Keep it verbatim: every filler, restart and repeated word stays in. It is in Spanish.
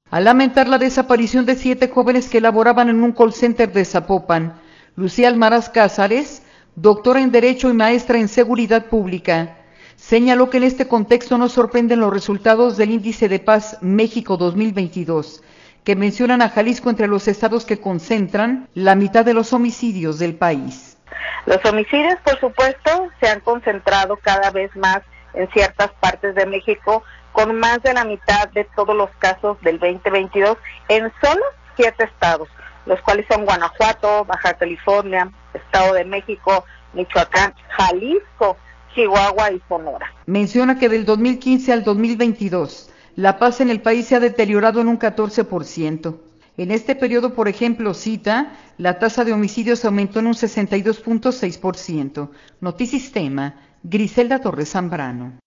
Al lamentar la desaparición de siete jóvenes que laboraban en un call center de Zapopan, Lucía Almaraz Cázares, doctora en Derecho y maestra en Seguridad Pública, señaló que en este contexto no sorprenden los resultados del Índice de Paz México dos mil veintidós, que mencionan a Jalisco entre los estados que concentran la mitad de los homicidios del país. Los homicidios, por supuesto, se han concentrado cada vez más en ciertas partes de México, con más de la mitad de todos los casos del veinte veintidós en solo siete estados, los cuales son Guanajuato, Baja California, Estado de México, Michoacán, Jalisco, Chihuahua y Sonora. Menciona que del dos mil quince al dos mil veintidós, la paz en el país se ha deteriorado en un catorce por ciento. En este periodo, por ejemplo, cita, la tasa de homicidios aumentó en un sesenta y dos punto seis por ciento. Notisistema, Griselda Torres Zambrano.